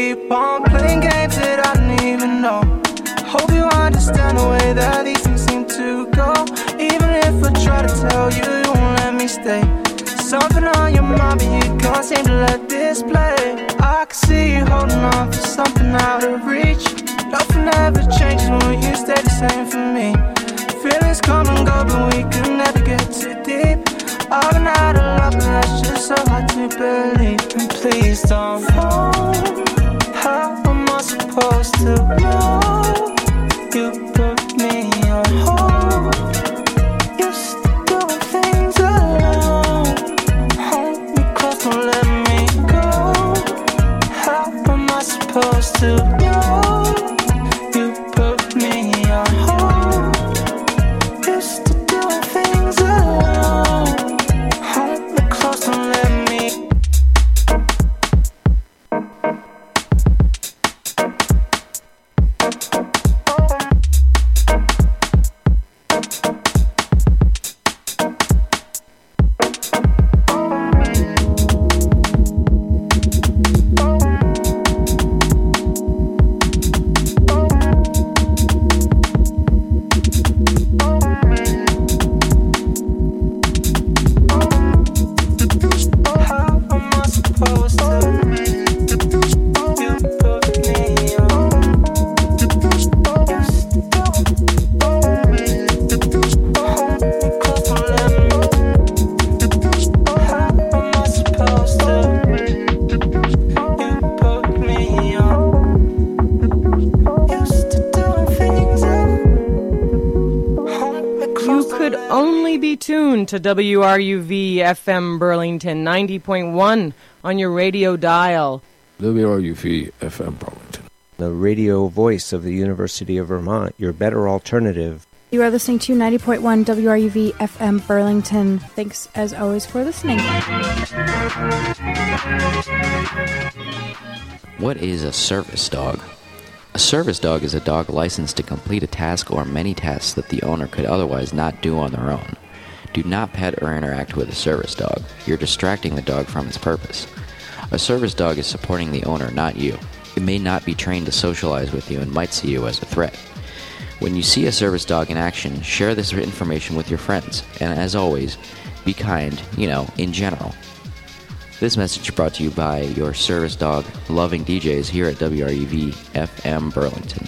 keep on playing games that I don't even know. Hope you understand the way that these things seem to go. Even if I try to tell you, you won't let me stay. Something on your mind, but you can't seem to let this play. I can see you holding on for something out of reach. Nothing ever changes when you stay the same for me. Feelings come and go, but we can never get too deep. I've been out of love, but that's just so hard to believe. And please don't fall. How am I supposed to know? You put me on hold. You're still doing things alone. Hold me close, don't let me go. How am I supposed to know? You put me on hold. You're still doing things alone. Hold me close, don't let me. To WRUV FM Burlington 90.1 on your radio dial. WRUV FM Burlington. The radio voice of the University of Vermont, your better alternative. You are listening to 90.1 WRUV FM Burlington. Thanks as always for listening. What is a service dog? A service dog is a dog licensed to complete a task or many tasks that the owner could otherwise not do on their own. Do not pet or interact with a service dog. You're distracting the dog from its purpose. A service dog is supporting the owner, not you. It may not be trained to socialize with you and might see you as a threat. When you see a service dog in action, share this information with your friends. And as always, be kind, in general. This message brought to you by your service dog loving DJs here at WRUV FM Burlington.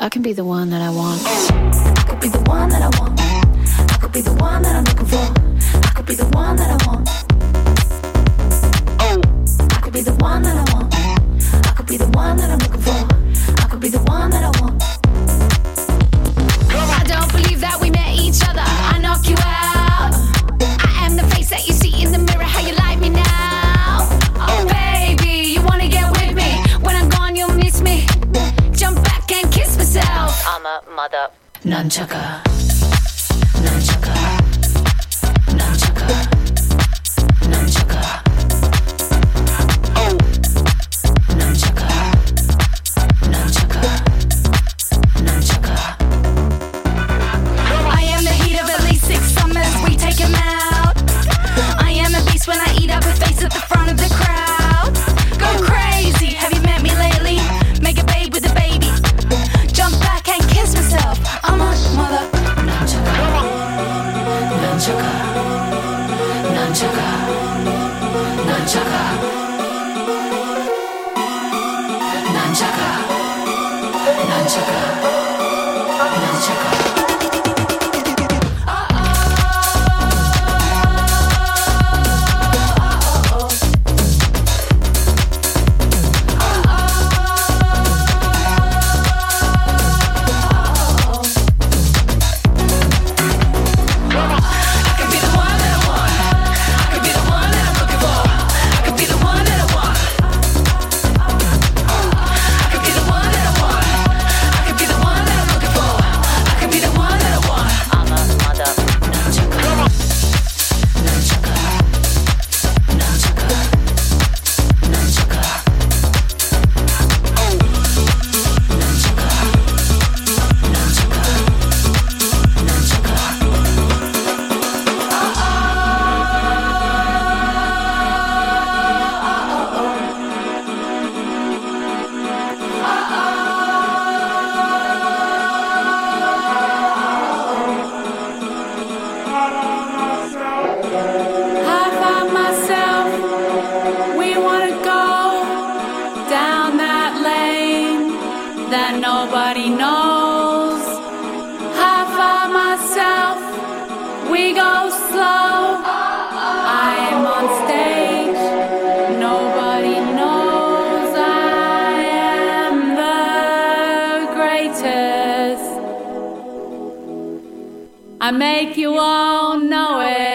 I can be the one that I want. I could be the one that I want. I could be the one that I'm looking for. I could be the one that I want. I could be the one that I want. I could be the one that I'm looking for. I could be the one that I want. I don't believe that we met each other. I knock you out. I am the face that you see in the mirror. How you like me now? Oh baby, you wanna get with me? When I'm gone, you'll miss me. Jump back and kiss myself. I'm a mother nunchucker. Nunchucker. Nunchucker. Nunchucker. Oh. Nunchucker. Nunchucker. Nunchucker. I am the heat of at least 6 summers. We take him out. I am a beast when I eat up a face at the front of the crowd. Go crazy. Have you met me lately? Make a babe with a baby. Jump back and kiss myself. I'm a mother nunchucker. Nunchucker. Nunchucker. Nunchucker. Nunchucker. Nunchucker. Nunchucker. I make you all know it.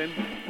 Burlington.